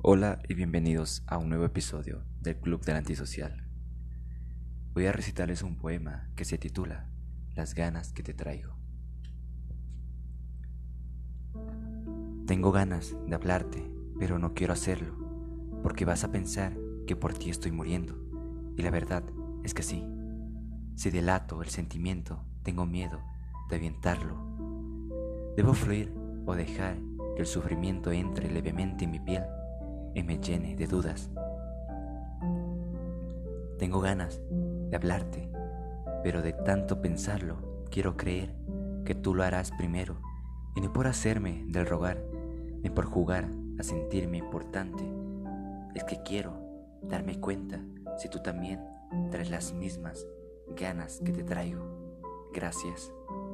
Hola y bienvenidos a un nuevo episodio del Club del Antisocial. Voy a recitarles un poema que se titula Las ganas que te traigo. Tengo ganas de hablarte, pero no quiero hacerlo, porque vas a pensar que por ti estoy muriendo, y la verdad es que sí. Si delato el sentimiento, tengo miedo de avientarlo. Debo fluir o dejar que el sufrimiento entre levemente en mi piel y me llene de dudas. Tengo ganas de hablarte, pero de tanto pensarlo, quiero creer que tú lo harás primero, y no por hacerme del rogar, ni por jugar a sentirme importante. Es que quiero darme cuenta si tú también traes las mismas ganas que te traigo. Gracias.